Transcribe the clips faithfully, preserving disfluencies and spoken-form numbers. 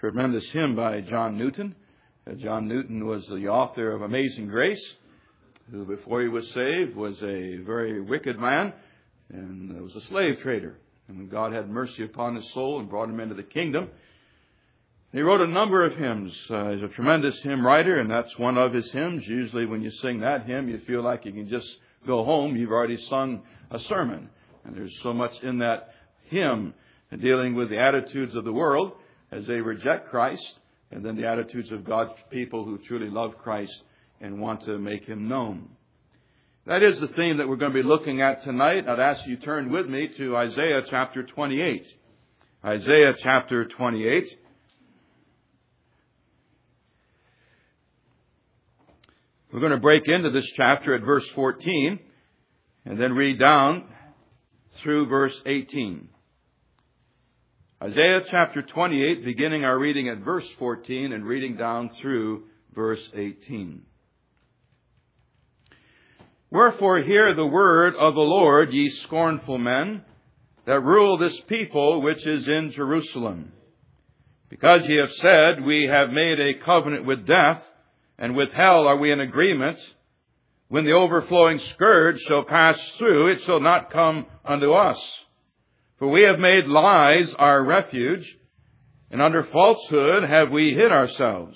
tremendous hymn by John Newton. Uh, John Newton was the author of Amazing Grace, who before he was saved was a very wicked man and was a slave trader. And God had mercy upon his soul and brought him into the kingdom. He wrote a number of hymns. Uh, he's a tremendous hymn writer, and that's one of his hymns. Usually when you sing that hymn, you feel like you can just go home. You've already sung a sermon. And there's so much in that hymn dealing with the attitudes of the world as they reject Christ, and then the attitudes of God's people who truly love Christ and want to make Him known. That is the theme that we're going to be looking at tonight. I'd ask you to turn with me to Isaiah chapter twenty-eight. Isaiah chapter twenty-eight. We're going to break into this chapter at verse fourteen and then read down through verse eighteen. Isaiah chapter twenty-eight, beginning our reading at verse fourteen and reading down through verse eighteen. Wherefore hear the word of the Lord, ye scornful men, that rule this people which is in Jerusalem. Because ye have said, we have made a covenant with death, and with hell are we in agreement. When the overflowing scourge shall pass through, it shall not come unto us. For we have made lies our refuge, and under falsehood have we hid ourselves.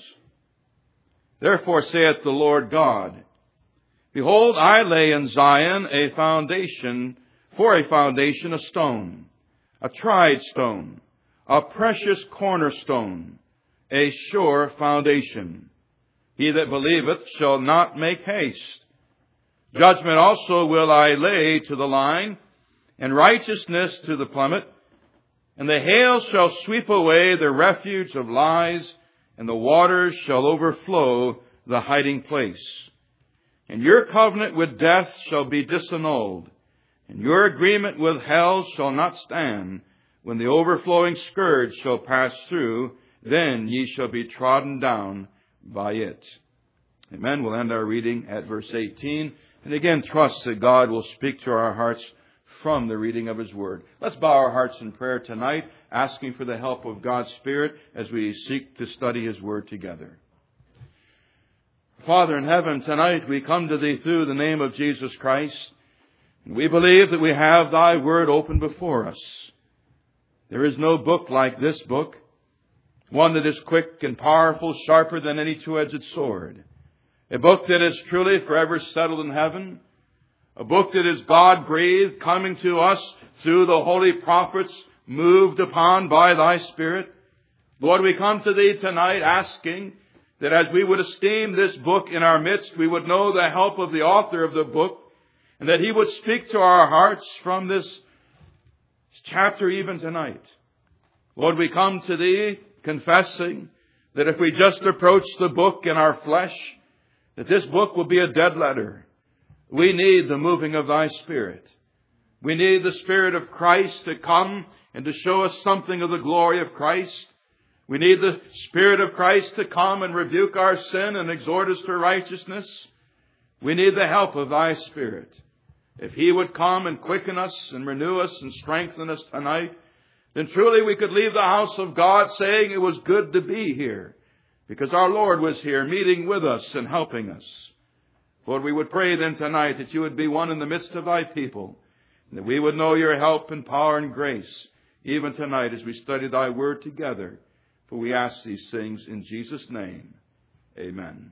Therefore saith the Lord God, Behold, I lay in Zion a foundation, for a foundation a stone, a tried stone, a precious cornerstone, a sure foundation. He that believeth shall not make haste. Judgment also will I lay to the line, and righteousness to the plummet. And the hail shall sweep away the refuge of lies, and the waters shall overflow the hiding place. And your covenant with death shall be disannulled, and your agreement with hell shall not stand. When the overflowing scourge shall pass through, then ye shall be trodden down by it. Amen. We'll end our reading at verse eighteen. And again, trust that God will speak to our hearts from the reading of His Word. Let's bow our hearts in prayer tonight, asking for the help of God's Spirit as we seek to study His Word together. Father in heaven, tonight we come to Thee through the name of Jesus Christ. And we believe that we have Thy Word open before us. There is no book like this book, one that is quick and powerful, sharper than any two-edged sword. A book that is truly forever settled in heaven. A book that is God-breathed, coming to us through the holy prophets, moved upon by Thy Spirit. Lord, we come to Thee tonight asking that as we would esteem this book in our midst, we would know the help of the author of the book, and that He would speak to our hearts from this chapter even tonight. Lord, we come to Thee confessing that if we just approach the book in our flesh, that this book will be a dead letter. We need the moving of Thy Spirit. We need the Spirit of Christ to come and to show us something of the glory of Christ. We need the Spirit of Christ to come and rebuke our sin and exhort us to righteousness. We need the help of Thy Spirit. If He would come and quicken us and renew us and strengthen us tonight, then truly we could leave the house of God saying it was good to be here, because our Lord was here meeting with us and helping us. Lord, we would pray then tonight that You would be one in the midst of Thy people, and that we would know Your help and power and grace, even tonight as we study Thy Word together. For we ask these things in Jesus' name. Amen.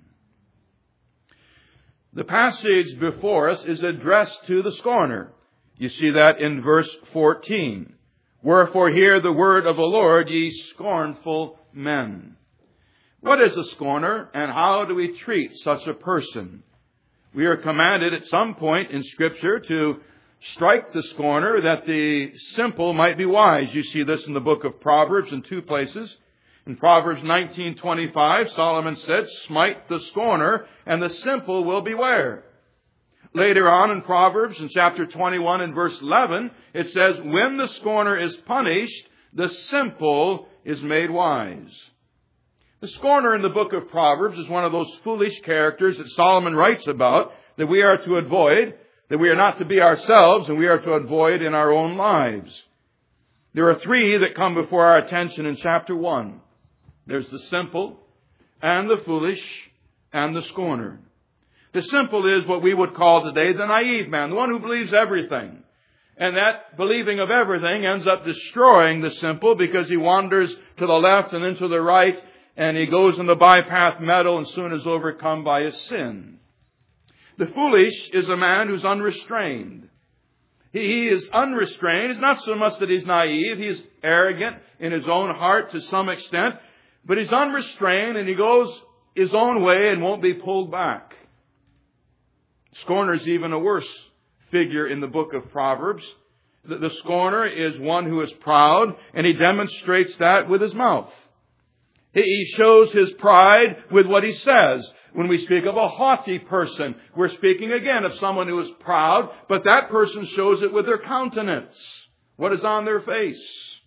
The passage before us is addressed to the scorner. You see that in verse fourteen. Wherefore hear the word of the Lord, ye scornful men. What is a scorner, and how do we treat such a person? We are commanded at some point in Scripture to strike the scorner that the simple might be wise. You see this in the book of Proverbs in two places. In Proverbs nineteen twenty-five, Solomon said, Smite the scorner, and the simple will beware. Later on in Proverbs, in chapter twenty-one and verse eleven, it says, When the scorner is punished, the simple is made wise. The scorner in the book of Proverbs is one of those foolish characters that Solomon writes about, that we are to avoid, that we are not to be ourselves, and we are to avoid in our own lives. There are three that come before our attention in chapter one. There's the simple and the foolish and the scorner. The simple is what we would call today the naive man, the one who believes everything. And that believing of everything ends up destroying the simple because he wanders to the left and then to the right, and he goes in the bypath meadow and soon is overcome by his sin. The foolish is a man who's unrestrained. He is unrestrained. It's not so much that he's naive. He's arrogant in his own heart to some extent. But he's unrestrained and he goes his own way and won't be pulled back. Scorner is even a worse figure in the book of Proverbs. The, the scorner is one who is proud, and he demonstrates that with his mouth. He, he shows his pride with what he says. When we speak of a haughty person, we're speaking again of someone who is proud, but that person shows it with their countenance. What is on their face?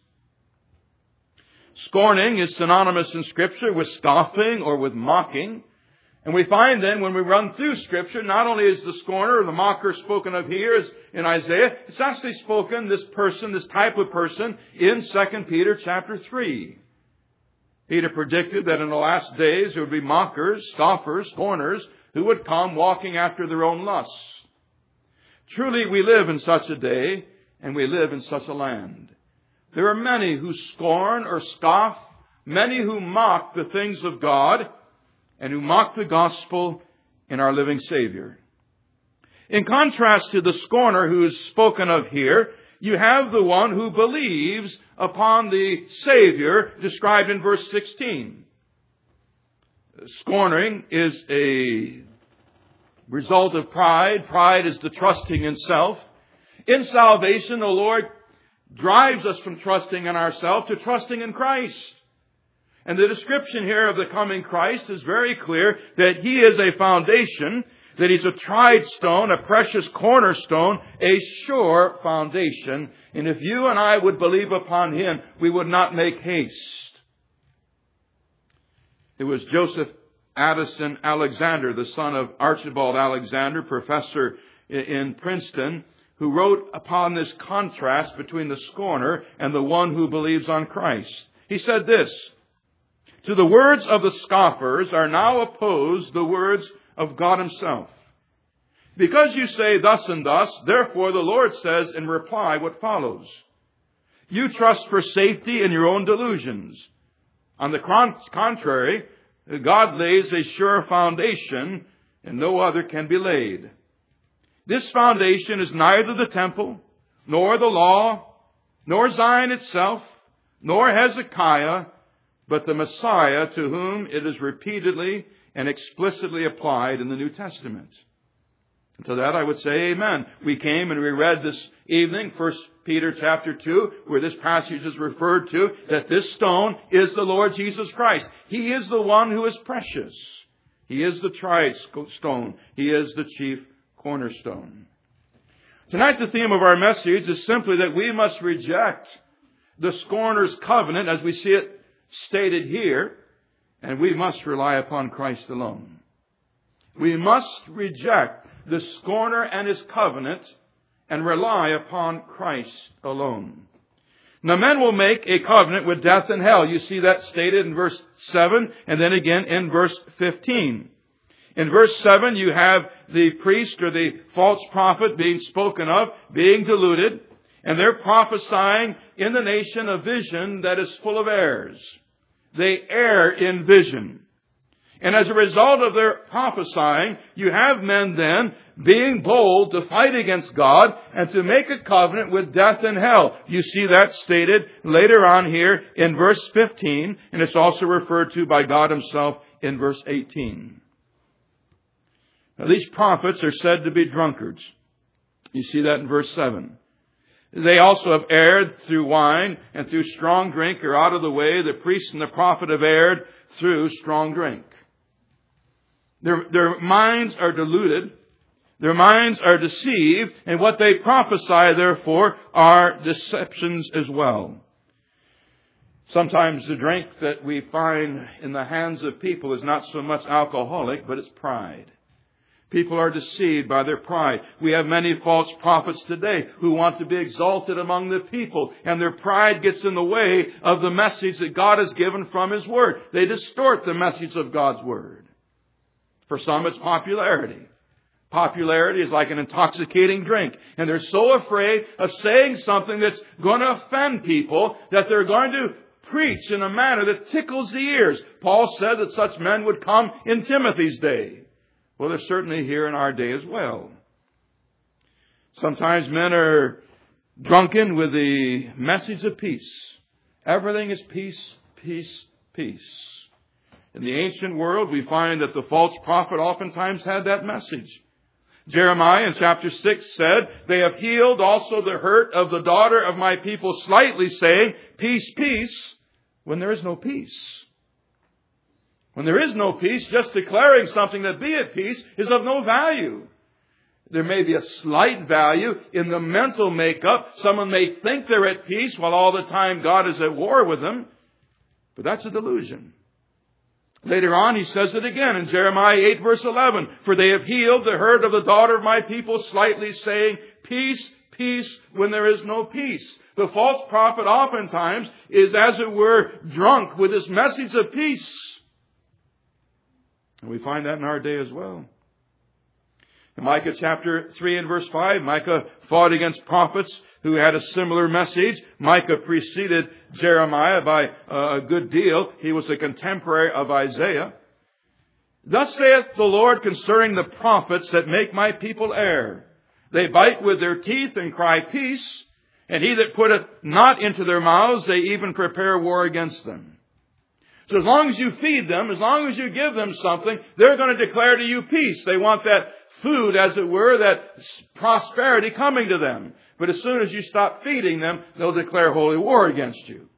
Scorning is synonymous in Scripture with scoffing or with mocking. And we find then when we run through Scripture, not only is the scorner or the mocker spoken of here as in Isaiah, it's actually spoken, this person, this type of person, in Second Peter chapter three. Peter predicted that in the last days there would be mockers, scoffers, scorners, who would come walking after their own lusts. Truly we live in such a day, and we live in such a land. There are many who scorn or scoff, many who mock the things of God, and who mock the gospel in our living Savior. In contrast to the scorner who is spoken of here, you have the one who believes upon the Savior described in verse sixteen. Scorning is a result of pride. Pride is the trusting in self. In salvation, the Lord drives us from trusting in ourselves to trusting in Christ. And the description here of the coming Christ is very clear that He is a foundation, that He's a tried stone, a precious cornerstone, a sure foundation. And if you and I would believe upon Him, we would not make haste. It was Joseph Addison Alexander, the son of Archibald Alexander, professor in Princeton, who wrote upon this contrast between the scorner and the one who believes on Christ. He said this: "To the words of the scoffers are now opposed the words of God Himself. Because you say thus and thus, therefore the Lord says in reply what follows. You trust for safety in your own delusions. On the contrary, God lays a sure foundation, and no other can be laid. This foundation is neither the temple, nor the law, nor Zion itself, nor Hezekiah, but the Messiah, to whom it is repeatedly and explicitly applied in the New Testament." And to that I would say amen. We came and we read this evening, First Peter chapter two, where this passage is referred to, that this stone is the Lord Jesus Christ. He is the one who is precious. He is the tried stone. He is the chief cornerstone. Tonight the theme of our message is simply that we must reject the scorner's covenant as we see it stated here, and we must rely upon Christ alone. We must reject the scorner and his covenant and rely upon Christ alone. Now, men will make a covenant with death and hell. You see that stated in verse seven and then again in verse fifteen. In verse seven, you have the priest or the false prophet being spoken of, being deluded, and they're prophesying in the nation a vision that is full of errors. They err in vision. And as a result of their prophesying, you have men then being bold to fight against God and to make a covenant with death and hell. You see that stated later on here in verse fifteen, and it's also referred to by God Himself in verse eighteen. Now, these prophets are said to be drunkards. You see that in verse seven. They also have erred through wine, and through strong drink are out of the way. The priest and the prophet have erred through strong drink. Their, their minds are deluded. Their minds are deceived. And what they prophesy, therefore, are deceptions as well. Sometimes the drink that we find in the hands of people is not so much alcoholic, but it's pride. People are deceived by their pride. We have many false prophets today who want to be exalted among the people, and their pride gets in the way of the message that God has given from His Word. They distort the message of God's Word. For some, it's popularity. Popularity is like an intoxicating drink, and they're so afraid of saying something that's going to offend people that they're going to preach in a manner that tickles the ears. Paul said that such men would come in Timothy's day. Well, they're certainly here in our day as well. Sometimes men are drunken with the message of peace. Everything is peace, peace, peace. In the ancient world, we find that the false prophet oftentimes had that message. Jeremiah in chapter six said, "They have healed also the hurt of the daughter of my people slightly, saying, peace, peace, when there is no peace." When there is no peace, just declaring something that be at peace is of no value. There may be a slight value in the mental makeup. Someone may think they're at peace while all the time God is at war with them. But that's a delusion. Later on, he says it again in Jeremiah eight verse eleven. "For they have healed the hurt of the daughter of my people slightly, saying, peace, peace, when there is no peace." The false prophet oftentimes is, as it were, drunk with this message of peace. And we find that in our day as well. In Micah chapter three and verse five, Micah fought against prophets who had a similar message. Micah preceded Jeremiah by a good deal. He was a contemporary of Isaiah. "Thus saith the Lord concerning the prophets that make my people err. They bite with their teeth and cry peace, and he that putteth not into their mouths, they even prepare war against them." So as long as you feed them, as long as you give them something, they're going to declare to you peace. They want that food, as it were, that prosperity coming to them. But as soon as you stop feeding them, they'll declare holy war against you.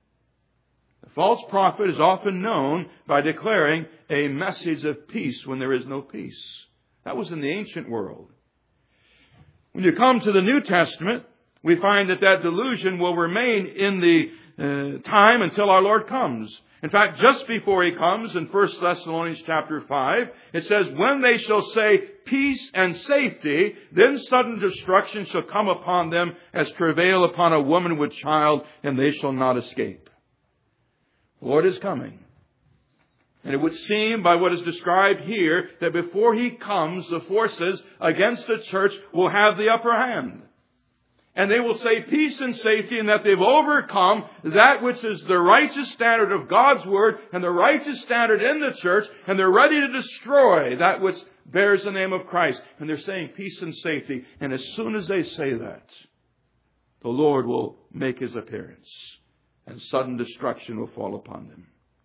The false prophet is often known by declaring a message of peace when there is no peace. That was in the ancient world. When you come to the New Testament, we find that that delusion will remain in the uh, time until our Lord comes. In fact, just before He comes, in First Thessalonians chapter five, it says, "When they shall say peace and safety, then sudden destruction shall come upon them as travail upon a woman with child, and they shall not escape." The Lord is coming. And it would seem by what is described here that before He comes, the forces against the church will have the upper hand. And they will say peace and safety, and that they've overcome that which is the righteous standard of God's Word and the righteous standard in the church, and they're ready to destroy that which bears the name of Christ. And they're saying peace and safety. And as soon as they say that, the Lord will make His appearance, and sudden destruction will fall upon them.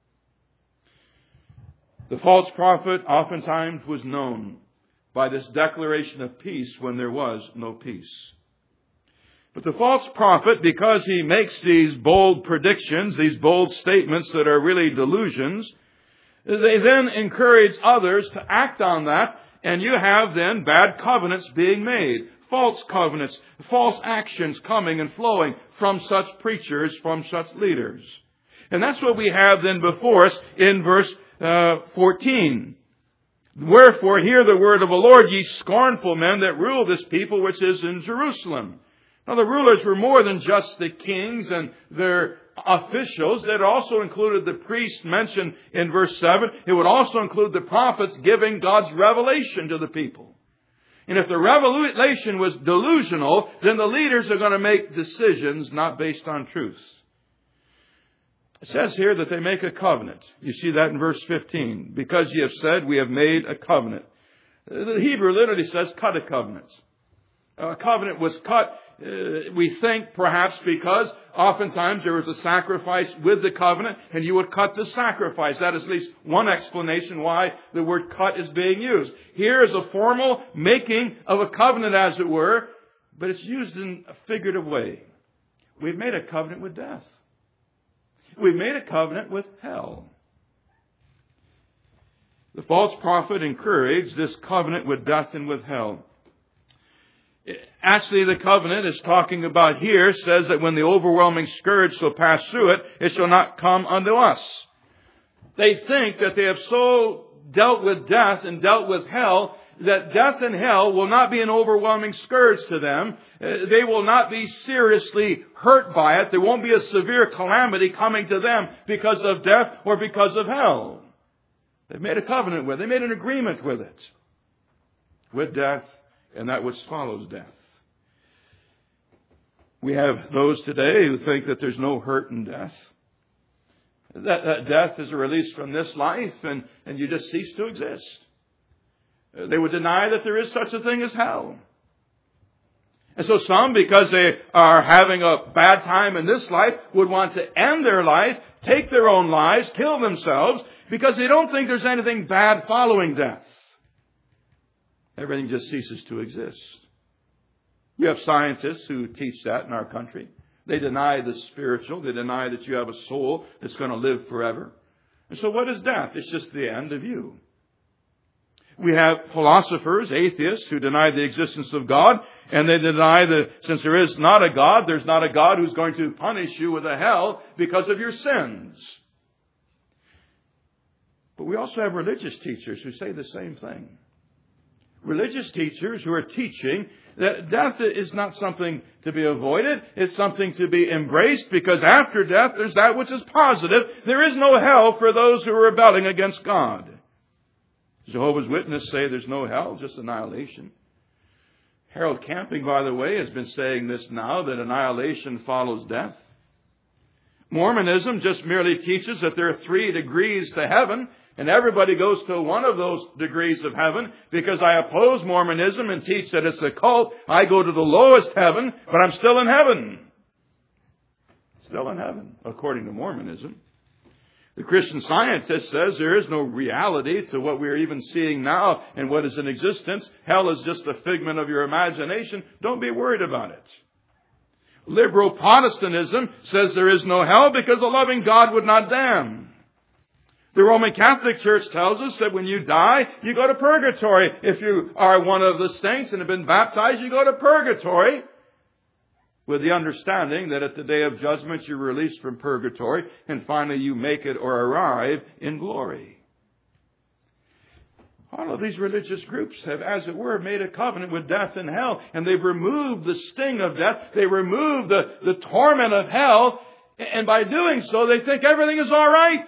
The false prophet oftentimes was known by this declaration of peace when there was no peace. But the false prophet, because he makes these bold predictions, these bold statements that are really delusions, they then encourage others to act on that, and you have then bad covenants being made, false covenants, false actions coming and flowing from such preachers, from such leaders. And that's what we have then before us in verse uh, fourteen. "Wherefore hear the word of the Lord, ye scornful men that rule this people which is in Jerusalem." Now, the rulers were more than just the kings and their officials. It also included the priests mentioned in verse seven. It would also include the prophets giving God's revelation to the people. And if the revelation was delusional, then the leaders are going to make decisions not based on truth. It says here that they make a covenant. You see that in verse fifteen. "Because ye have said, we have made a covenant." The Hebrew literally says cut a covenant. A covenant was cut, uh, we think, perhaps because oftentimes there was a sacrifice with the covenant, and you would cut the sacrifice. That is at least one explanation why the word cut is being used. Here is a formal making of a covenant, as it were, but it's used in a figurative way. We've made a covenant with death. We've made a covenant with hell. The false prophet encouraged this covenant with death and with hell. Actually, the covenant is talking about here says that when the overwhelming scourge shall pass through it, it shall not come unto us. They think that they have so dealt with death and dealt with hell that death and hell will not be an overwhelming scourge to them. Uh, they will not be seriously hurt by it. There won't be a severe calamity coming to them because of death or because of hell. They've made a covenant with it. They made an agreement with it. With death and that which follows death. We have those today who think that there's no hurt in death. That, that death is a release from this life and, and you just cease to exist. They would deny that there is such a thing as hell. And so some, because they are having a bad time in this life, would want to end their life, take their own lives, kill themselves, because they don't think there's anything bad following death. Everything just ceases to exist. You have scientists who teach that in our country. They deny the spiritual. They deny that you have a soul that's going to live forever. And so what is death? It's just the end of you. We have philosophers, atheists, who deny the existence of God. And they deny that since there is not a God, there's not a God who's going to punish you with a hell because of your sins. But we also have religious teachers who say the same thing. Religious teachers who are teaching that death is not something to be avoided. It's something to be embraced because after death there's that which is positive. There is no hell for those who are rebelling against God. Jehovah's Witnesses say there's no hell, just annihilation. Harold Camping, by the way, has been saying this now, that annihilation follows death. Mormonism just merely teaches that there are three degrees to heaven, and everybody goes to one of those degrees of heaven. Because I oppose Mormonism and teach that it's a cult, I go to the lowest heaven, but I'm still in heaven. Still in heaven, according to Mormonism. The Christian Scientist says there is no reality to what we're even seeing now and what is in existence. Hell is just a figment of your imagination. Don't be worried about it. Liberal Protestantism says there is no hell because a loving God would not damn. The Roman Catholic Church tells us that when you die, you go to purgatory. If you are one of the saints and have been baptized, you go to purgatory. With the understanding that at the day of judgment you're released from purgatory and finally you make it or arrive in glory. All of these religious groups have, as it were, made a covenant with death and hell, and they've removed the sting of death. They removed the, the torment of hell, and by doing so they think everything is all right.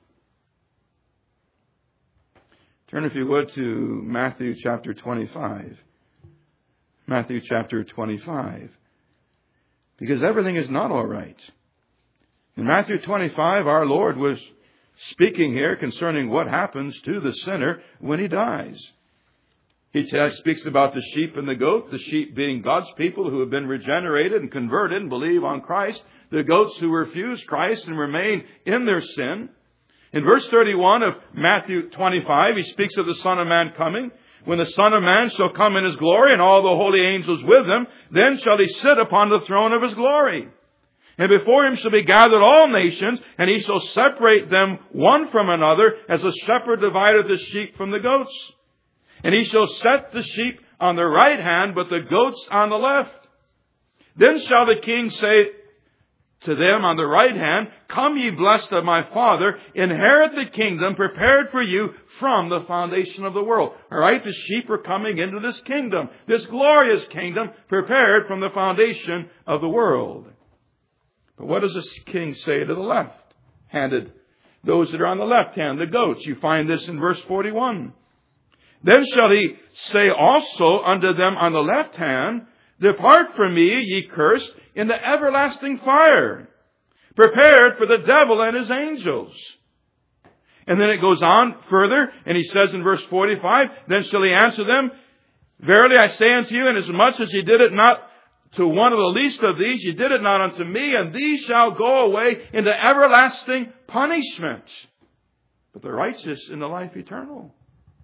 Turn, if you would, to Matthew chapter twenty-five. Matthew chapter twenty-five. Because everything is not all right. In Matthew twenty-five, our Lord was speaking here concerning what happens to the sinner when he dies. He speaks about the sheep and the goat, the sheep being God's people who have been regenerated and converted and believe on Christ, the goats who refuse Christ and remain in their sin. In verse thirty-one of Matthew twenty-five, he speaks of the Son of Man coming. When the Son of Man shall come in his glory and all the holy angels with him, then shall he sit upon the throne of his glory. And before him shall be gathered all nations, and he shall separate them one from another, as a shepherd divideth the sheep from the goats. And he shall set the sheep on the right hand, but the goats on the left. Then shall the king say to them on the right hand, Come ye blessed of my Father, inherit the kingdom prepared for you from the foundation of the world. All right, the sheep are coming into this kingdom, this glorious kingdom prepared from the foundation of the world. But what does this king say to the left-handed? Those that are on the left hand, the goats. You find this in verse forty-one. Then shall he say also unto them on the left hand, Depart from me, ye cursed, into everlasting fire, prepared for the devil and his angels. And then it goes on further, and he says in verse forty-five, Then shall he answer them, Verily I say unto you, inasmuch as ye did it not to one of the least of these, ye did it not unto me, and these shall go away into everlasting punishment, but the righteous into life eternal.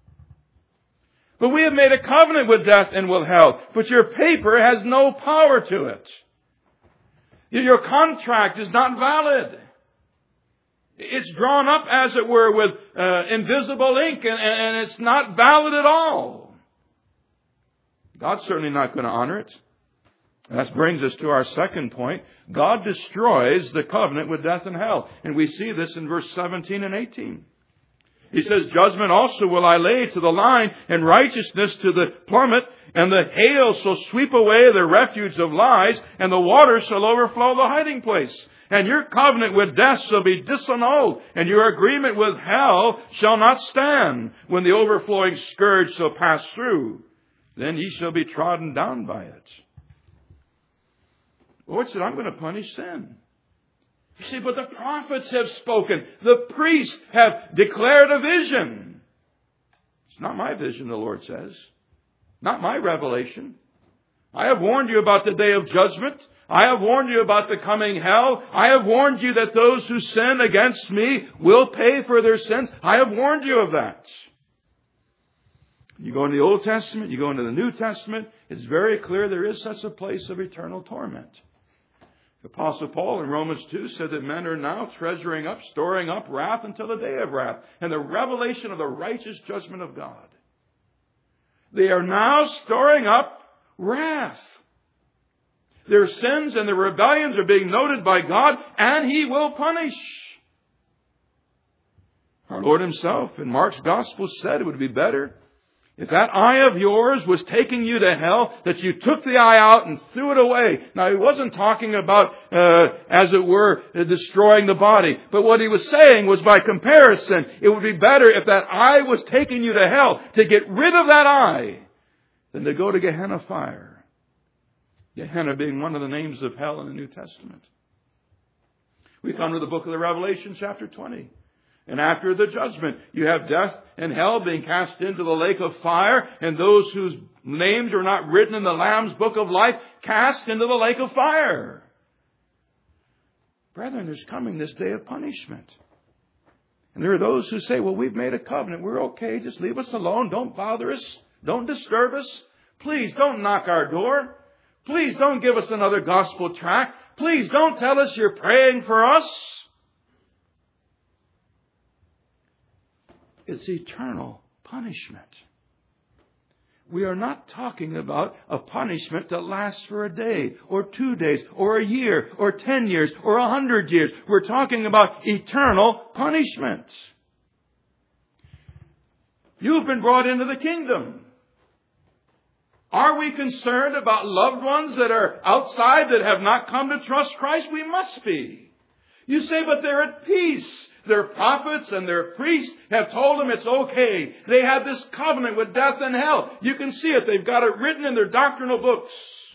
But we have made a covenant with death and with hell, but your paper has no power to it. Your contract is not valid. It's drawn up, as it were, with uh, invisible ink, and, and it's not valid at all. God's certainly not going to honor it. And that brings us to our second point. God destroys the covenant with death and hell. And we see this in verse seventeen and eighteen. He says, judgment also will I lay to the line, and righteousness to the plummet, and the hail shall sweep away the refuge of lies, and the waters shall overflow the hiding place. And your covenant with death shall be disannulled, and your agreement with hell shall not stand, when the overflowing scourge shall pass through. Then ye shall be trodden down by it. The Lord said, I'm going to punish sin. You see, but the prophets have spoken. The priests have declared a vision. It's not my vision, the Lord says. Not my revelation. I have warned you about the day of judgment. I have warned you about the coming hell. I have warned you that those who sin against me will pay for their sins. I have warned you of that. You go into the Old Testament, you go into the New Testament, it's very clear there is such a place of eternal torment. The Apostle Paul in Romans two said that men are now treasuring up, storing up wrath until the day of wrath and the revelation of the righteous judgment of God. They are now storing up wrath. Their sins and their rebellions are being noted by God, and He will punish. Our Lord Himself in Mark's Gospel said it would be better if that eye of yours was taking you to hell, that you took the eye out and threw it away. Now, He wasn't talking about, uh, as it were, uh, destroying the body. But what He was saying was, by comparison, it would be better if that eye was taking you to hell, to get rid of that eye, than to go to Gehenna fire. Gehenna being one of the names of hell in the New Testament. We come to the book of the Revelation, chapter twenty. And after the judgment, you have death and hell being cast into the lake of fire, and those whose names are not written in the Lamb's book of life cast into the lake of fire. Brethren, there's coming this day of punishment. And there are those who say, well, we've made a covenant. We're okay. Just leave us alone. Don't bother us. Don't disturb us. Please don't knock our door. Please don't give us another gospel tract. Please don't tell us you're praying for us. It's eternal punishment. We are not talking about a punishment that lasts for a day or two days or a year or ten years or a hundred years. We're talking about eternal punishment. You've been brought into the kingdom. Are we concerned about loved ones that are outside that have not come to trust Christ? We must be. You say, but they're at peace. Their prophets and their priests have told them it's okay. They have this covenant with death and hell. You can see it. They've got it written in their doctrinal books.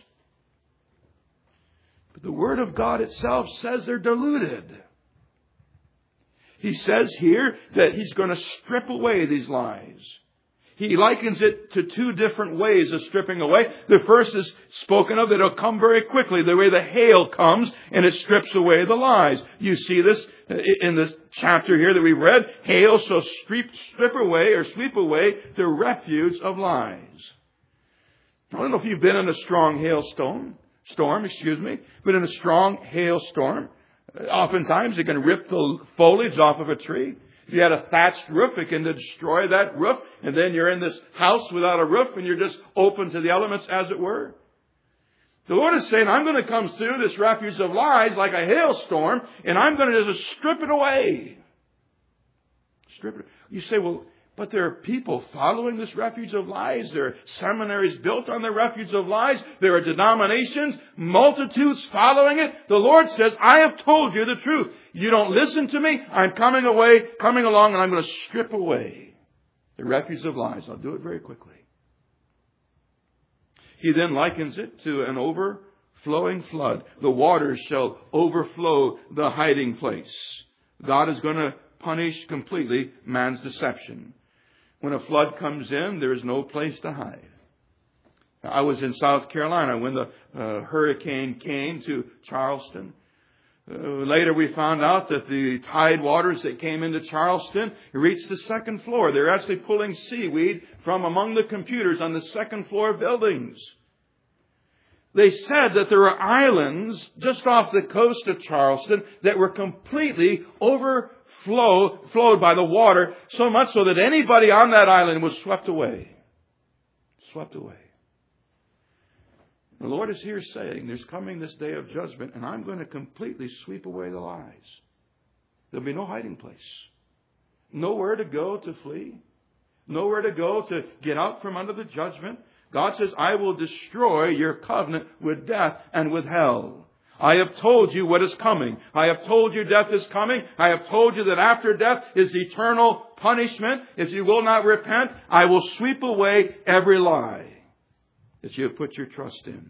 But the Word of God itself says they're deluded. He says here that He's going to strip away these lies. He likens it to two different ways of stripping away. The first is spoken of that it'll come very quickly, the way the hail comes and it strips away the lies. You see this in this chapter here that we read. Hail shall strip, strip away or sweep away the refuge of lies. I don't know if you've been in a strong hailstone, storm, excuse me, but in a strong hailstorm, oftentimes it can rip the foliage off of a tree. If you had a thatched roof, it can destroy that roof. And then you're in this house without a roof and you're just open to the elements, as it were. The Lord is saying, I'm going to come through this refuge of lies like a hailstorm, and I'm going to just strip it away. Strip it. You say, well, but there are people following this refuge of lies. There are seminaries built on the refuge of lies. There are denominations, multitudes following it. The Lord says, I have told you the truth. You don't listen to me. I'm coming away, coming along, and I'm going to strip away the refuge of lies. I'll do it very quickly. He then likens it to an overflowing flood. The waters shall overflow the hiding place. God is going to punish completely man's deception. When a flood comes in, there is no place to hide. I was in South Carolina when the uh, hurricane came to Charleston. Uh, later we found out that the tide waters that came into Charleston reached the second floor. They're actually pulling seaweed from among the computers on the second floor buildings. They said that there were islands just off the coast of Charleston that were completely over Flow, flowed by the water, so much so that anybody on that island was swept away. Swept away. The Lord is here saying, there's coming this day of judgment, and I'm going to completely sweep away the lies. There'll be no hiding place. nowhere to go to flee, nowhere to go to get out from under the judgment. God says, I will destroy your covenant with death and with hell. I have told you what is coming. I have told you death is coming. I have told you that after death is eternal punishment. If you will not repent, I will sweep away every lie that you have put your trust in.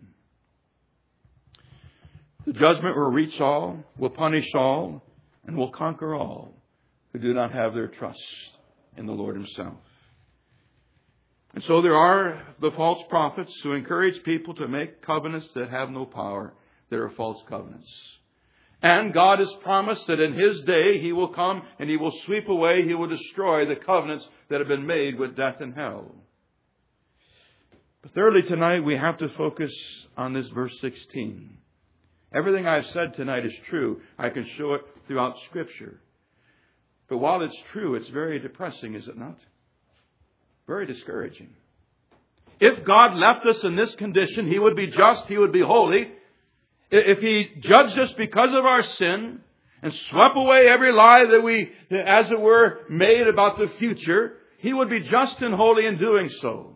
The judgment will reach all, will punish all, and will conquer all who do not have their trust in the Lord Himself. And so there are the false prophets who encourage people to make covenants that have no power. There are false covenants. And God has promised that in His day He will come and He will sweep away, He will destroy the covenants that have been made with death and hell. But thirdly, tonight we have to focus on this verse sixteen. Everything I've said tonight is true. I can show it throughout Scripture. But while it's true, it's very depressing, is it not? Very discouraging. If God left us in this condition, He would be just, He would be holy. If He judged us because of our sin and swept away every lie that we, as it were, made about the future, He would be just and holy in doing so.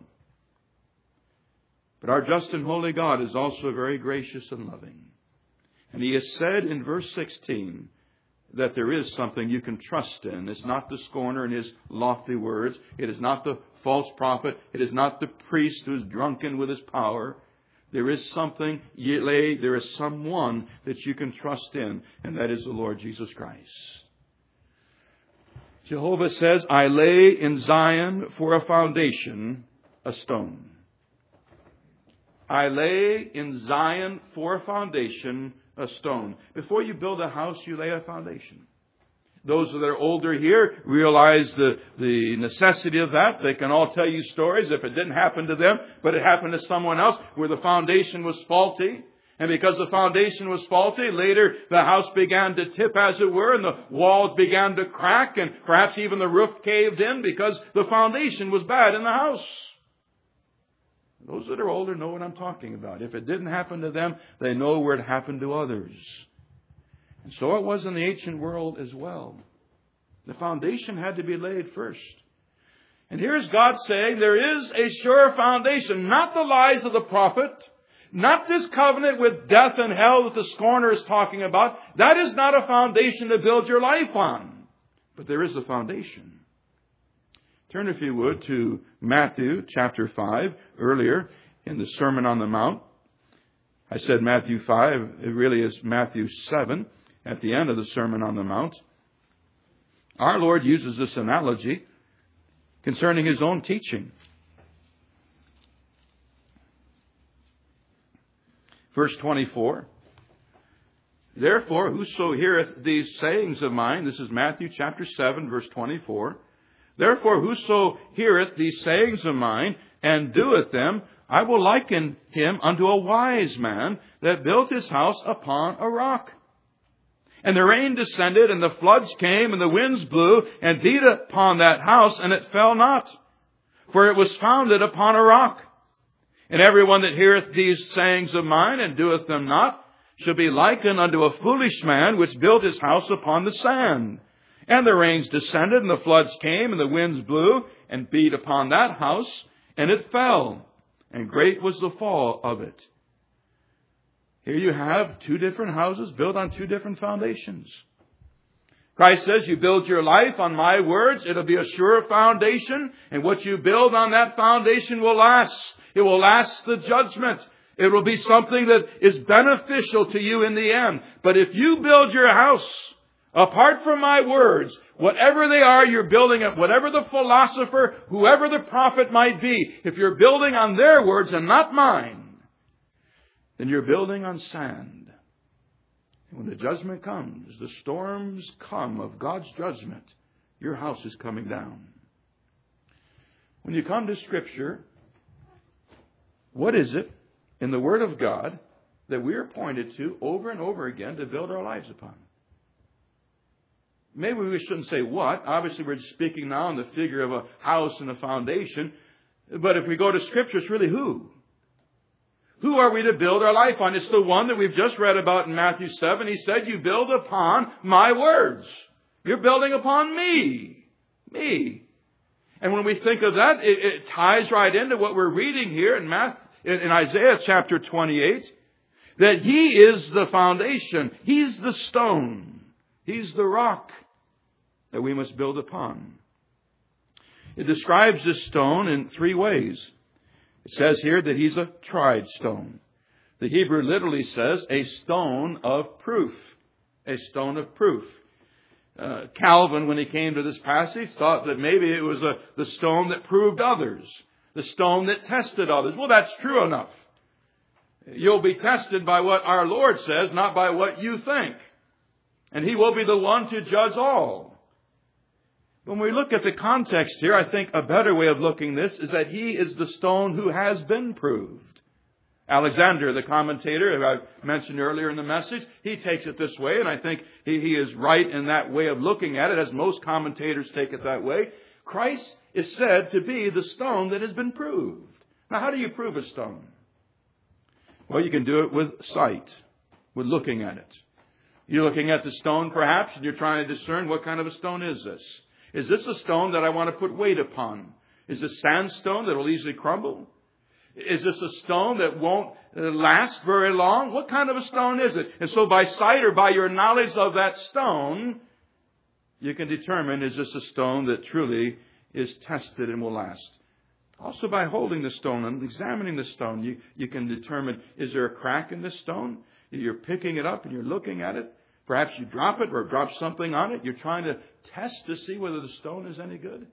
But our just and holy God is also very gracious and loving. And He has said in verse sixteen that there is something you can trust in. It's not the scorner and his lofty words. It is not the false prophet. It is not the priest who is drunken with his power. There is something, yea, there is someone that you can trust in, and that is the Lord Jesus Christ. Jehovah says, I lay in Zion for a foundation a stone. I lay in Zion for a foundation a stone. Before you build a house, you lay a foundation. Those that are older here realize the, the necessity of that. They can all tell you stories if it didn't happen to them, but it happened to someone else where the foundation was faulty. And because the foundation was faulty, later the house began to tip, as it were, and the walls began to crack, and perhaps even the roof caved in because the foundation was bad in the house. Those that are older know what I'm talking about. If it didn't happen to them, they know where it happened to others. And so it was in the ancient world as well. The foundation had to be laid first. And here's God saying there is a sure foundation, not the lies of the prophet, not this covenant with death and hell that the scorner is talking about. That is not a foundation to build your life on. But there is a foundation. Turn, if you would, to Matthew chapter five, earlier in the Sermon on the Mount. I said Matthew five. It really is Matthew seven at the end of the Sermon on the Mount. Our Lord uses this analogy concerning His own teaching. Verse twenty-four. Therefore, whoso heareth these sayings of mine, this is Matthew chapter seven, verse twenty-four. Therefore, whoso heareth these sayings of mine and doeth them, I will liken him unto a wise man that built his house upon a rock. And the rain descended, and the floods came, and the winds blew, and beat upon that house, and it fell not. For it was founded upon a rock. And every one that heareth these sayings of mine, and doeth them not, shall be likened unto a foolish man, which built his house upon the sand. And the rains descended, and the floods came, and the winds blew, and beat upon that house, and it fell. And great was the fall of it. Here you have two different houses built on two different foundations. Christ says, you build your life on my words, it'll be a sure foundation, and what you build on that foundation will last. It will last the judgment. It will be something that is beneficial to you in the end. But if you build your house apart from my words, whatever they are you're building it, whatever the philosopher, whoever the prophet might be, if you're building on their words and not mine, then you're building on sand. And when the judgment comes, the storms come of God's judgment, your house is coming down. When you come to Scripture, what is it in the Word of God that we are pointed to over and over again to build our lives upon? Maybe we shouldn't say what. Obviously, we're speaking now in the figure of a house and a foundation. But if we go to Scripture, it's really who? Who are we to build our life on? It's the one that we've just read about in Matthew seven. He said, you build upon my words. You're building upon me. Me. And when we think of that, it, it ties right into what we're reading here in, Matthew, in, in Isaiah chapter twenty-eight. That He is the foundation. He's the stone. He's the rock that we must build upon. It describes this stone in three ways. It says here that He's a tried stone. The Hebrew literally says a stone of proof. A stone of proof. Uh, Calvin, when he came to this passage, thought that maybe it was a, the stone that proved others. The stone that tested others. Well, that's true enough. You'll be tested by what our Lord says, not by what you think. And He will be the one to judge all. When we look at the context here, I think a better way of looking at this is that He is the stone who has been proved. Alexander, the commentator, who I mentioned earlier in the message, he takes it this way, and I think he, he is right in that way of looking at it, as most commentators take it that way. Christ is said to be the stone that has been proved. Now, how do you prove a stone? Well, you can do it with sight, with looking at it. You're looking at the stone, perhaps, and you're trying to discern what kind of a stone is this. Is this a stone that I want to put weight upon? Is this sandstone that will easily crumble? Is this a stone that won't last very long? What kind of a stone is it? And so by sight or by your knowledge of that stone, you can determine, is this a stone that truly is tested and will last? Also by holding the stone and examining the stone, you, you can determine, is there a crack in this stone? You're picking it up and you're looking at it. Perhaps you drop it or drop something on it. You're trying to test to see whether the stone is any good.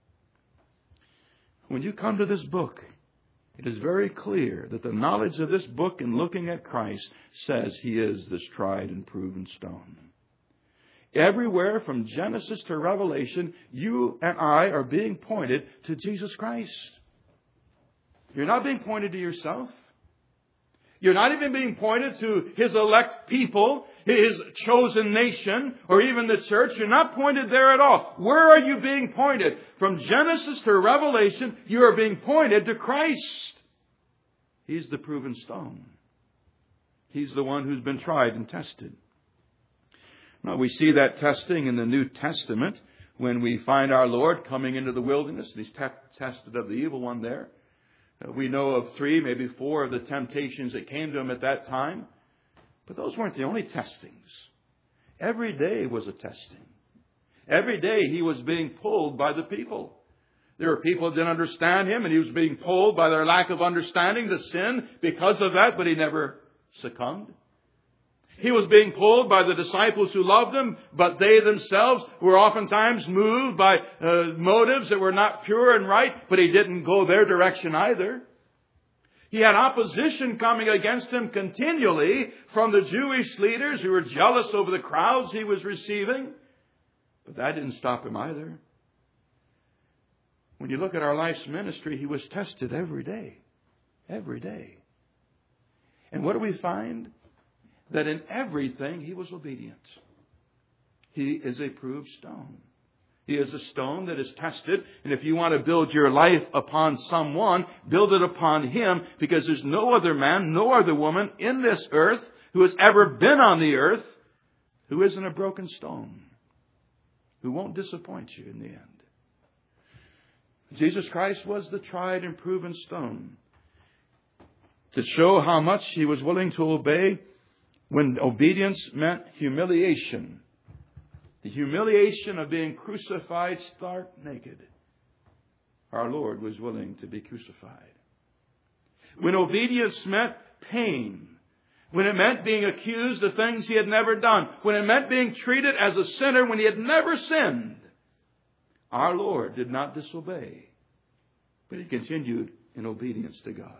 When you come to this book, it is very clear that the knowledge of this book and looking at Christ says He is this tried and proven stone. Everywhere from Genesis to Revelation, you and I are being pointed to Jesus Christ. You're not being pointed to yourself. You're not even being pointed to His elect people, His chosen nation, or even the church. You're not pointed there at all. Where are you being pointed? From Genesis to Revelation, you are being pointed to Christ. He's the proven stone. He's the one who's been tried and tested. Now, we see that testing in the New Testament when we find our Lord coming into the wilderness. And He's te- tested of the evil one there. Uh, we know of three, maybe four of the temptations that came to Him at that time. But those weren't the only testings. Every day was a testing. Every day He was being pulled by the people. There were people that didn't understand Him, and He was being pulled by their lack of understanding to sin because of that, but He never succumbed. He was being pulled by the disciples who loved Him, but they themselves were oftentimes moved by uh, motives that were not pure and right, but He didn't go their direction either. He had opposition coming against Him continually from the Jewish leaders who were jealous over the crowds He was receiving, but that didn't stop Him either. When you look at our life's ministry, He was tested every day. Every day. And what do we find? That in everything He was obedient. He is a proved stone. He is a stone that is tested. And if you want to build your life upon someone, build it upon Him, because there's no other man, no other woman in this earth who has ever been on the earth who isn't a broken stone, who won't disappoint you in the end. Jesus Christ was the tried and proven stone. To show how much He was willing to obey when obedience meant humiliation. The humiliation of being crucified stark naked. Our Lord was willing to be crucified. When obedience meant pain. When it meant being accused of things He had never done. When it meant being treated as a sinner when He had never sinned. Our Lord did not disobey, but He continued in obedience to God.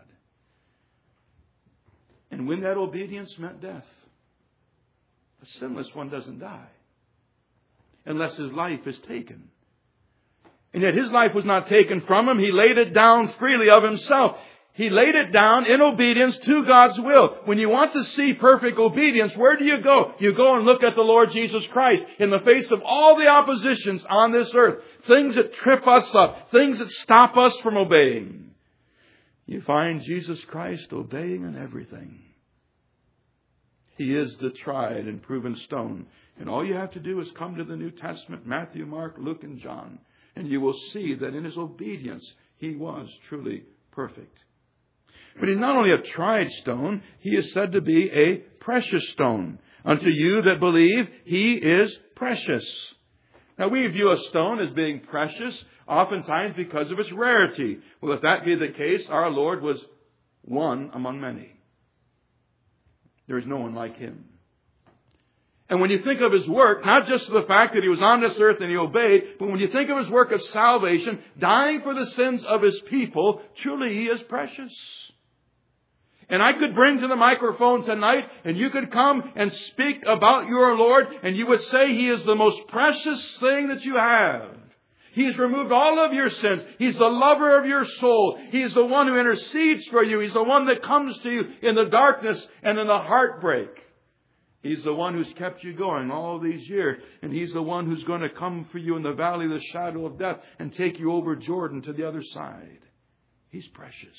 And when that obedience meant death, a sinless one doesn't die unless his life is taken. And yet His life was not taken from Him. He laid it down freely of Himself. He laid it down in obedience to God's will. When you want to see perfect obedience, where do you go? You go and look at the Lord Jesus Christ in the face of all the oppositions on this earth. Things that trip us up. Things that stop us from obeying. You find Jesus Christ obeying in everything. He is the tried and proven stone. And all you have to do is come to the New Testament, Matthew, Mark, Luke, and John, and you will see that in his obedience, he was truly perfect. But he's not only a tried stone, he is said to be a precious stone. Unto you that believe, he is precious. Now, we view a stone as being precious, oftentimes because of its rarity. Well, if that be the case, our Lord was one among many. There is no one like him. And when you think of his work, not just the fact that he was on this earth and he obeyed, but when you think of his work of salvation, dying for the sins of his people, truly he is precious. And I could bring to the microphone tonight, and you could come and speak about your Lord, and you would say he is the most precious thing that you have. He's removed all of your sins. He's the lover of your soul. He's the one who intercedes for you. He's the one that comes to you in the darkness and in the heartbreak. He's the one who's kept you going all these years. And he's the one who's going to come for you in the valley of the shadow of death and take you over Jordan to the other side. He's precious.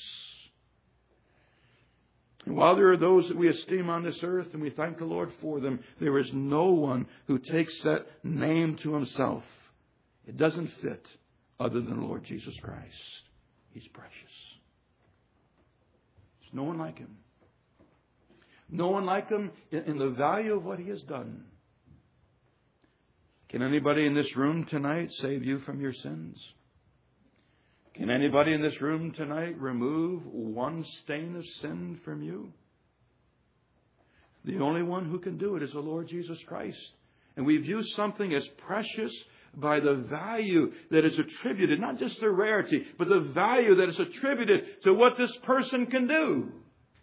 And while there are those that we esteem on this earth and we thank the Lord for them, there is no one who takes that name to himself. It doesn't fit other than the Lord Jesus Christ. He's precious. There's no one like him. No one like him in the value of what he has done. Can anybody in this room tonight save you from your sins? Can anybody in this room tonight remove one stain of sin from you? The only one who can do it is the Lord Jesus Christ. And we view something as precious by the value that is attributed, not just the rarity, but the value that is attributed to what this person can do.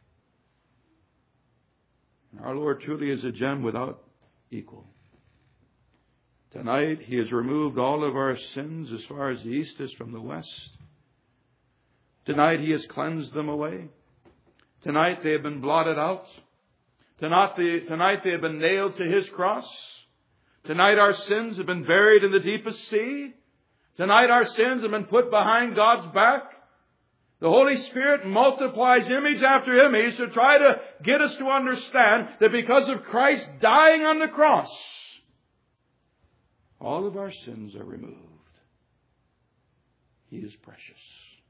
Our Lord truly is a gem without equal. Tonight, he has removed all of our sins as far as the east is from the west. Tonight, he has cleansed them away. Tonight, they have been blotted out. Tonight, they, tonight, they have been nailed to his cross. Tonight, our sins have been buried in the deepest sea. Tonight, our sins have been put behind God's back. The Holy Spirit multiplies image after image to try to get us to understand that because of Christ dying on the cross, all of our sins are removed. He is precious.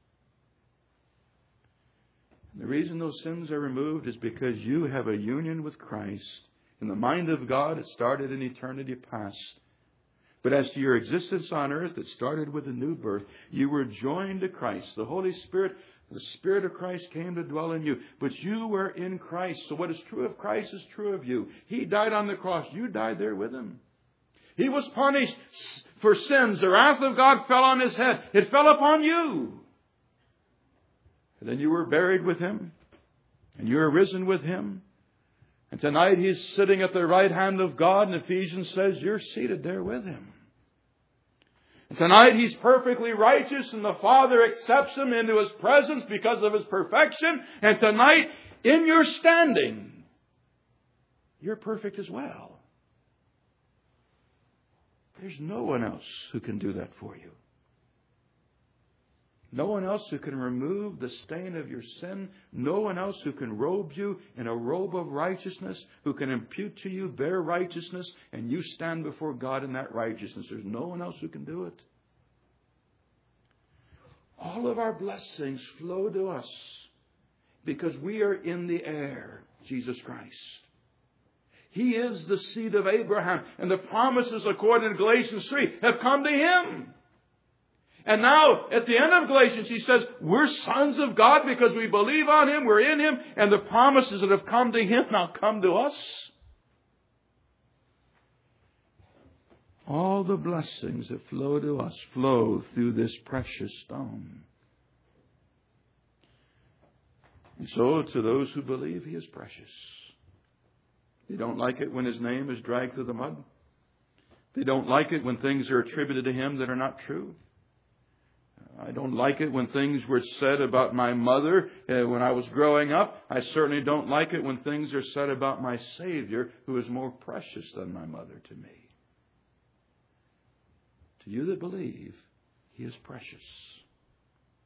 And the reason those sins are removed is because you have a union with Christ. In the mind of God, it started in eternity past. But as to your existence on earth, it started with a new birth. You were joined to Christ. The Holy Spirit, the Spirit of Christ came to dwell in you. But you were in Christ. So what is true of Christ is true of you. He died on the cross. You died there with him. He was punished for sins. The wrath of God fell on his head. It fell upon you. And then you were buried with him. And you were risen with him. And tonight he's sitting at the right hand of God, and Ephesians says you're seated there with him. And tonight he's perfectly righteous, and the Father accepts him into his presence because of his perfection. And tonight, in your standing, you're perfect as well. There's no one else who can do that for you. No one else who can remove the stain of your sin. No one else who can robe you in a robe of righteousness, who can impute to you their righteousness, and you stand before God in that righteousness. There's no one else who can do it. All of our blessings flow to us because we are in the heir, Jesus Christ. He is the seed of Abraham, and the promises, according to Galatians three, have come to him. And now, at the end of Galatians, he says, we're sons of God because we believe on him, we're in him, and the promises that have come to him now come to us. All the blessings that flow to us flow through this precious stone. And so, to those who believe, he is precious. They don't like it when his name is dragged through the mud. They don't like it when things are attributed to him that are not true. I don't like it when things were said about my mother uh, when I was growing up. I certainly don't like it when things are said about my Savior, who is more precious than my mother to me. To you that believe, he is precious.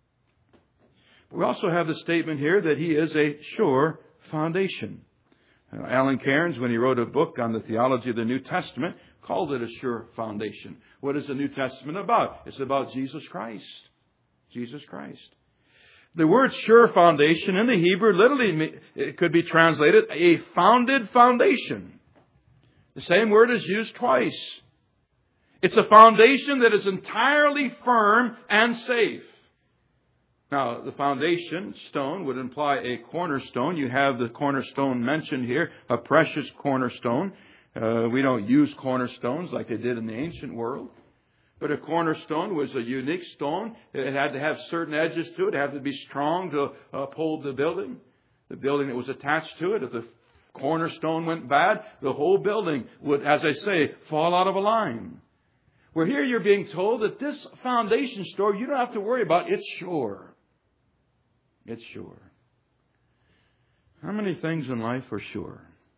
We also have the statement here that he is a sure foundation. Uh, Alan Cairns, when he wrote a book on the theology of the New Testament, called it a sure foundation. What is the New Testament about? It's about Jesus Christ. Jesus Christ. The word sure foundation in the Hebrew literally it could be translated a founded foundation. The same word is used twice. It's a foundation that is entirely firm and safe. Now, the foundation stone would imply a cornerstone. You have the cornerstone mentioned here, a precious cornerstone. Uh, we don't use cornerstones like they did in the ancient world. But a cornerstone was a unique stone. It had to have certain edges to it. It had to be strong to uphold the building. The building that was attached to it, if the cornerstone went bad, the whole building would, as I say, fall out of a line. Where here you're being told that this foundation stone, you don't have to worry about. It's sure. It's sure. How many things in life are sure?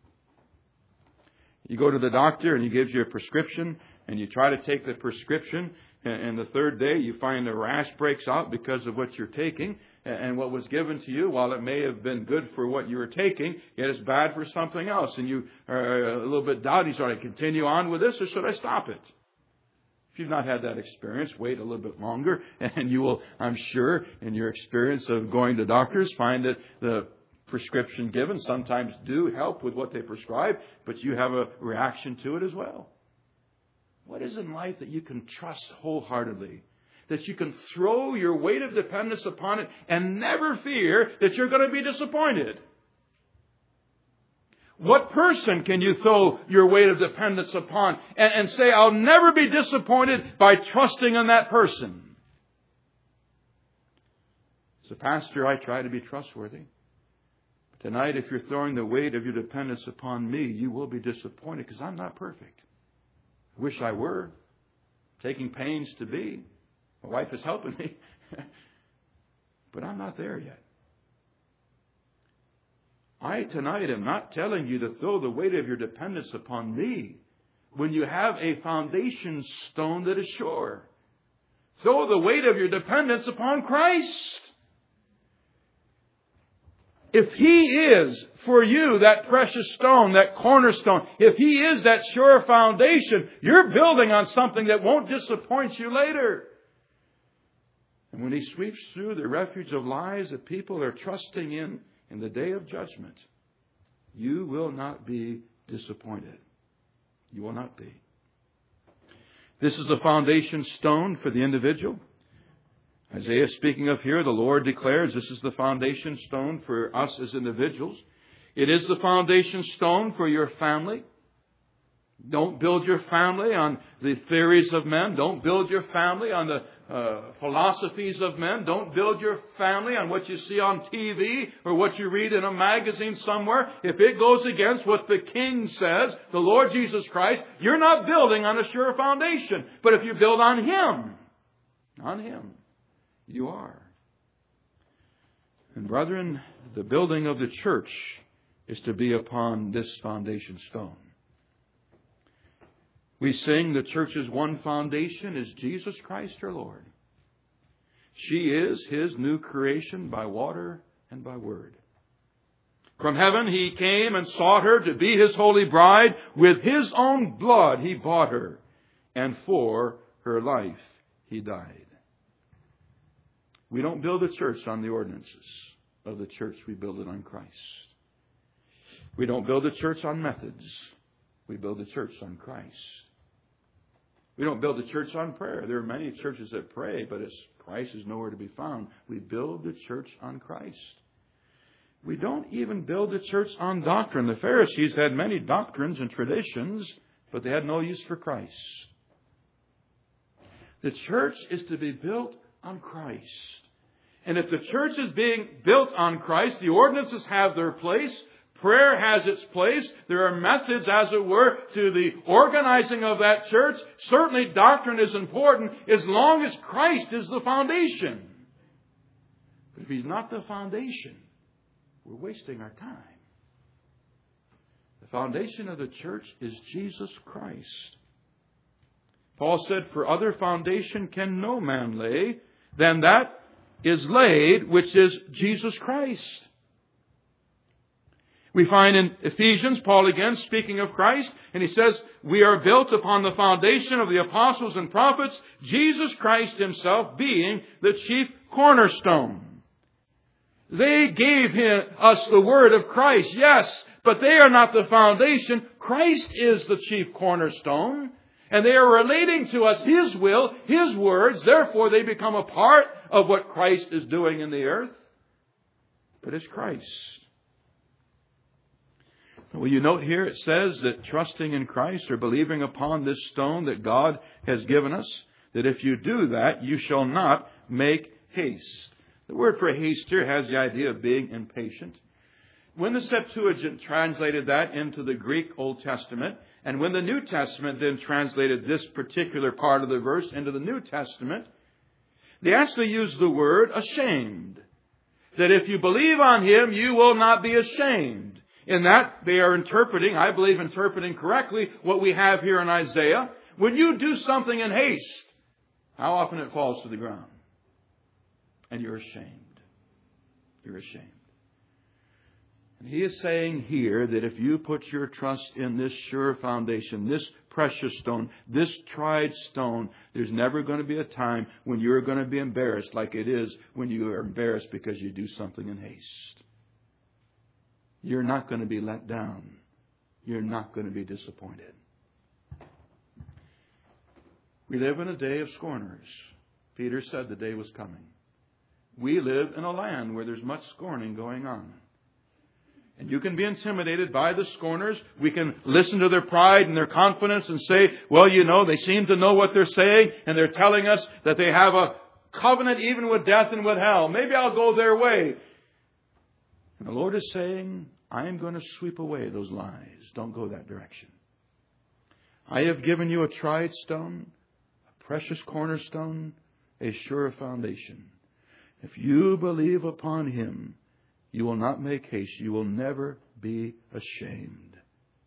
You go to the doctor and he gives you a prescription and you try to take the prescription and the third day you find the rash breaks out because of what you're taking, and what was given to you, while it may have been good for what you were taking, yet it's bad for something else, and you are a little bit doubting, should I continue on with this or should I stop it? If you've not had that experience, wait a little bit longer and you will, I'm sure, in your experience of going to doctors, find that the prescription given sometimes do help with what they prescribe, but you have a reaction to it as well. What is in life that you can trust wholeheartedly? That you can throw your weight of dependence upon it and never fear that you're going to be disappointed? What person can you throw your weight of dependence upon and, and say, I'll never be disappointed by trusting in that person? As a pastor, I try to be trustworthy. But tonight, if you're throwing the weight of your dependence upon me, you will be disappointed because I'm not perfect. I wish I were. Taking pains to be. My wife is helping me. But I'm not there yet. I tonight am not telling you to throw the weight of your dependence upon me when you have a foundation stone that is sure. Throw the weight of your dependence upon Christ. If He is for you that precious stone, that cornerstone, if He is that sure foundation, you're building on something that won't disappoint you later. And when He sweeps through the refuge of lies that people are trusting in in the day of judgment, you will not be disappointed. You will not be. This is the foundation stone for the individual. Isaiah speaking of here, the Lord declares this is the foundation stone for us as individuals. It is the foundation stone for your family. Don't build your family on the theories of men. Don't build your family on the uh, philosophies of men. Don't build your family on what you see on T V or what you read in a magazine somewhere. If it goes against what the King says, the Lord Jesus Christ, you're not building on a sure foundation. But if you build on Him, on Him, you are. And brethren, the building of the church is to be upon this foundation stone. We sing the church's one foundation is Jesus Christ our Lord. She is His new creation by water and by word. From heaven He came and sought her to be His holy bride. With His own blood He bought her, and for her life He died. We don't build a church on the ordinances of the church. We build it on Christ. We don't build a church on methods. We build a church on Christ. We don't build a church on prayer. There are many churches that pray, but it's, Christ is nowhere to be found. We build the church on Christ. We don't even build the church on doctrine. The Pharisees had many doctrines and traditions, but they had no use for Christ. The church is to be built on Christ. And if the church is being built on Christ, the ordinances have their place. Prayer has its place. There are methods, as it were, to the organizing of that church. Certainly doctrine is important as long as Christ is the foundation. But if He's not the foundation, we're wasting our time. The foundation of the church is Jesus Christ. Paul said, for other foundation can no man lay than that is laid, which is Jesus Christ. We find in Ephesians, Paul again speaking of Christ, and he says, we are built upon the foundation of the apostles and prophets, Jesus Christ himself being the chief cornerstone. They gave him, us the word of Christ, yes, but they are not the foundation. Christ is the chief cornerstone, and they are relating to us His will, His words. Therefore, they become a part of what Christ is doing in the earth. But it's Christ. Well, you note here it says that trusting in Christ or believing upon this stone that God has given us, that if you do that, you shall not make haste. The word for haste here has the idea of being impatient. When the Septuagint translated that into the Greek Old Testament, and when the New Testament then translated this particular part of the verse into the New Testament, they actually used the word ashamed. That if you believe on Him, you will not be ashamed. In that, they are interpreting, I believe interpreting correctly, what we have here in Isaiah. When you do something in haste, how often it falls to the ground. And you're ashamed. You're ashamed. And he is saying here that if you put your trust in this sure foundation, this precious stone, this tried stone, there's never going to be a time when you're going to be embarrassed like it is when you are embarrassed because you do something in haste. You're not going to be let down. You're not going to be disappointed. We live in a day of scorners. Peter said the day was coming. We live in a land where there's much scorning going on. And you can be intimidated by the scorners. We can listen to their pride and their confidence and say, well, you know, they seem to know what they're saying, and they're telling us that they have a covenant even with death and with hell. Maybe I'll go their way. And the Lord is saying, I am going to sweep away those lies. Don't go that direction. I have given you a tried stone, a precious cornerstone, a sure foundation. If you believe upon Him, you will not make haste. You will never be ashamed.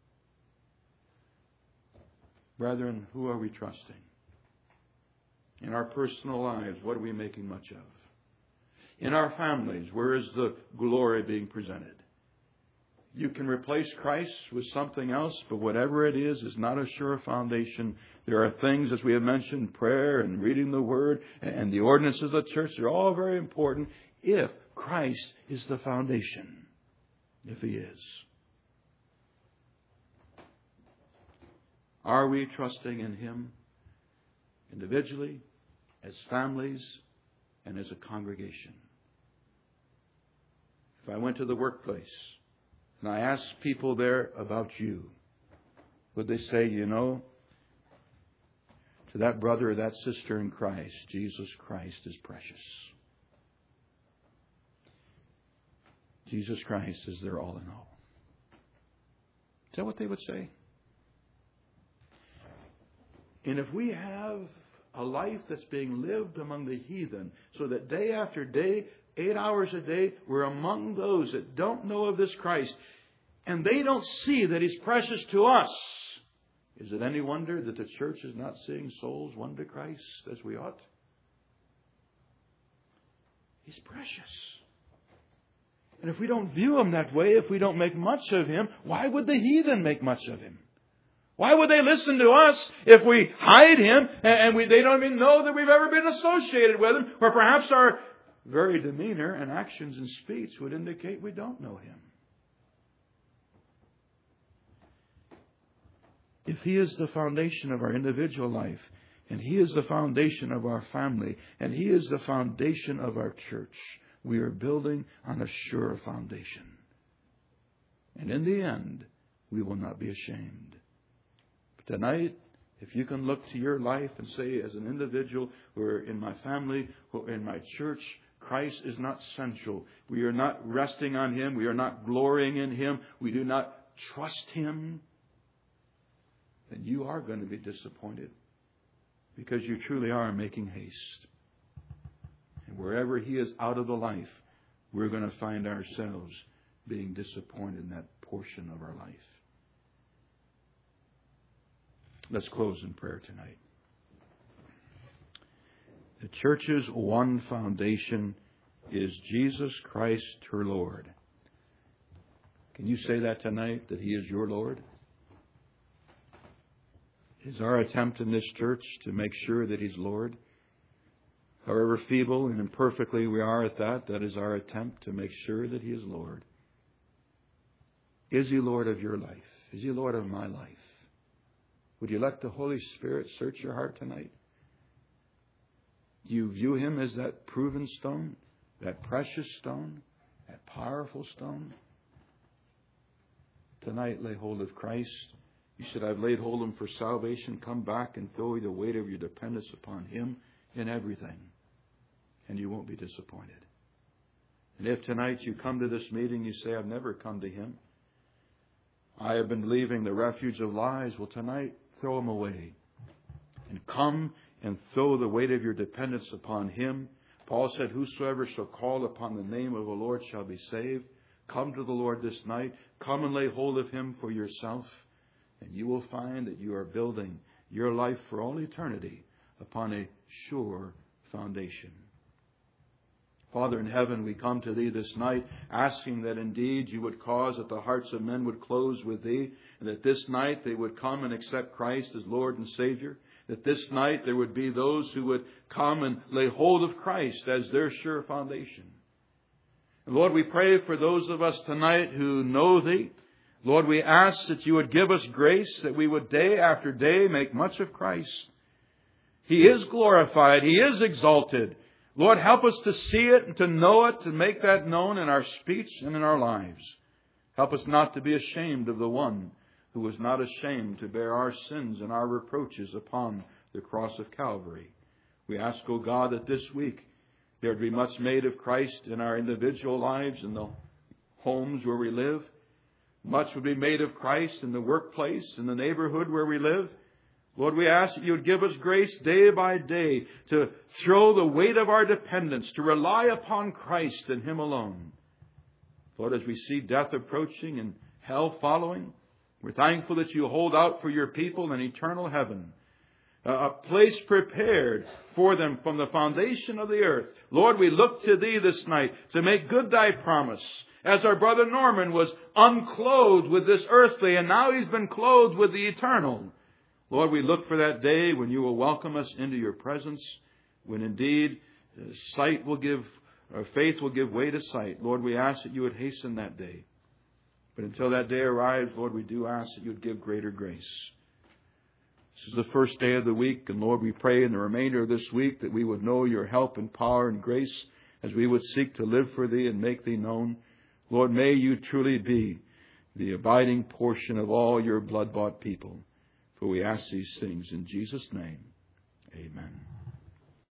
Brethren, who are we trusting? In our personal lives, what are we making much of? In our families, where is the glory being presented? You can replace Christ with something else, but whatever it is, is not a sure foundation. There are things, as we have mentioned, prayer and reading the Word and the ordinances of the church. They're all very important if Christ is the foundation. If He is. Are we trusting in Him individually, as families, and as a congregation? If I went to the workplace and I asked people there about you, would they say, you know, to that brother or that sister in Christ, Jesus Christ is precious. Jesus Christ is their all in all. Is that what they would say? And if we have a life that's being lived among the heathen, so that day after day, eight hours a day, we're among those that don't know of this Christ, and they don't see that He's precious to us, is it any wonder that the church is not seeing souls won to Christ as we ought? He's precious. And if we don't view Him that way, if we don't make much of Him, why would the heathen make much of Him? Why would they listen to us if we hide Him and we, they don't even know that we've ever been associated with Him? Or perhaps our very demeanor and actions and speech would indicate we don't know Him. If He is the foundation of our individual life, and He is the foundation of our family, and He is the foundation of our church, we are building on a sure foundation. And in the end, we will not be ashamed. But tonight, if you can look to your life and say, as an individual, or in my family, or in my church, Christ is not central. We are not resting on Him. We are not glorying in Him. We do not trust Him. Then you are going to be disappointed, because you truly are making haste. And wherever He is out of the life, we're going to find ourselves being disappointed in that portion of our life. Let's close in prayer tonight. The church's one foundation is Jesus Christ, her Lord. Can you say that tonight, that He is your Lord? Is our attempt in this church to make sure that He's Lord? However feeble and imperfectly we are at that, that is our attempt to make sure that He is Lord. Is He Lord of your life? Is He Lord of my life? Would you let the Holy Spirit search your heart tonight? Do you view Him as that proven stone, that precious stone, that powerful stone? Tonight, lay hold of Christ. You said, I've laid hold of Him for salvation. Come back and throw the weight of your dependence upon Him in everything, and you won't be disappointed. And if tonight you come to this meeting, you say, I've never come to Him. I have been leaving the refuge of lies. Well, tonight, throw them away. And come and throw the weight of your dependence upon Him. Paul said, whosoever shall call upon the name of the Lord shall be saved. Come to the Lord this night. Come and lay hold of Him for yourself. And you will find that you are building your life for all eternity upon a sure foundation. Father in heaven, we come to Thee this night asking that indeed You would cause that the hearts of men would close with Thee, and that this night they would come and accept Christ as Lord and Savior. That this night there would be those who would come and lay hold of Christ as their sure foundation. And Lord, we pray for those of us tonight who know Thee. Lord, we ask that You would give us grace, that we would day after day make much of Christ. He is glorified. He is exalted. Lord, help us to see it and to know it, to make that known in our speech and in our lives. Help us not to be ashamed of the one who was not ashamed to bear our sins and our reproaches upon the cross of Calvary. We ask, O God, that this week there would be much made of Christ in our individual lives, in the homes where we live. Much would be made of Christ in the workplace, in the neighborhood where we live. Lord, we ask that You would give us grace day by day to throw the weight of our dependence, to rely upon Christ and Him alone. Lord, as we see death approaching and hell following, we're thankful that You hold out for Your people an eternal heaven, a place prepared for them from the foundation of the earth. Lord, we look to Thee this night to make good Thy promise. As our brother Norman was unclothed with this earthly, and now he's been clothed with the eternal. Lord, we look for that day when You will welcome us into Your presence, when indeed sight will give, or faith will give way to sight. Lord, we ask that You would hasten that day. But until that day arrives, Lord, we do ask that You would give greater grace. This is the first day of the week, and Lord, we pray in the remainder of this week that we would know Your help and power and grace as we would seek to live for Thee and make Thee known. Lord, may You truly be the abiding portion of all Your blood-bought people. For we ask these things in Jesus' name. Amen.